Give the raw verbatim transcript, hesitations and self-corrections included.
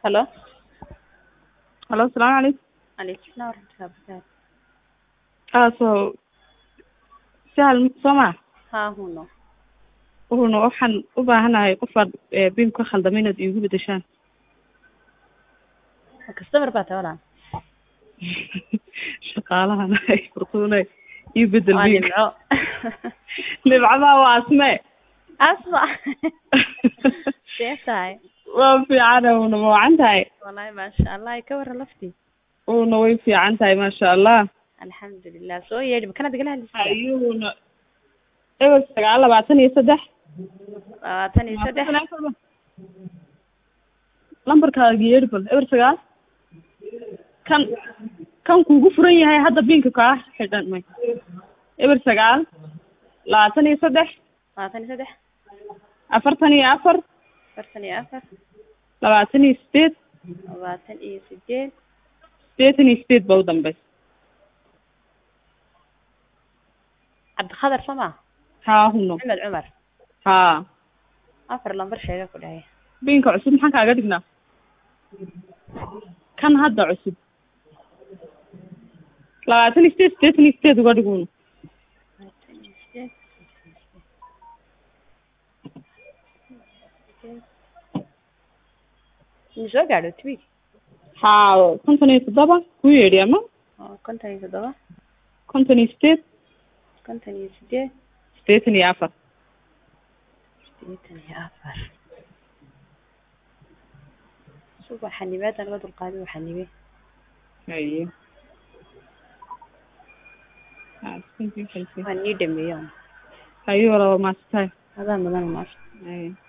Hello. Hello, السلام عليكم. عليكم السلام ورحمة الله وبركاته. اه so sahal soma ها هنا. wuxuuna waxaan u baahanahay qofaad bin ka khaldamay inaad iigu bedeshaan customer baa tahay walaal. shaqaalahana ay furtuunay ii bedel Waa bin nimco. nimcada waa asme Asma. Seetahay. waa fiican una wacan tahay Wallahi ma sha Allah ka war lafti. una way fiican tahay ma sha Allah Alxamdulillah. Soo yeedhi kana digala hadlaysaa. ayuuna eber sagaal labaatan iyo saddex labaatan iyo saddex lambarkaaga yeedhi bal eber sagaal kan kan kuugu furan yahay hadda binka kaa xidhan may eber sagaal labaatan iyo saddex labaatan iyo saddex afartan iyo afar afartan iyo afar labaatan iyo sideed labaatan iyo sideed sideetan iyo sideed baa u dambaysa cabdiqadar soma haa huno maxamed cumar haa afar lambar sheega ku dhahay binka cusub maxaan kaaga dhignaa kan hadda cusub labaatan iyo sideed sideetan iyo sideed uga dhiguuna labaatan iyo sideed ma soo gaadho twig haa konton iyo toddoba ku yeedhi ama konton iyo toddoba konton iyo sideed konton iyo sideed sideetan iyo afar sideetan iyo afar suba xanibaadaan la dulqaadi waa xanibe haye waa nii dhameeyo haye walaaba maasitahay adaa mudan maas haye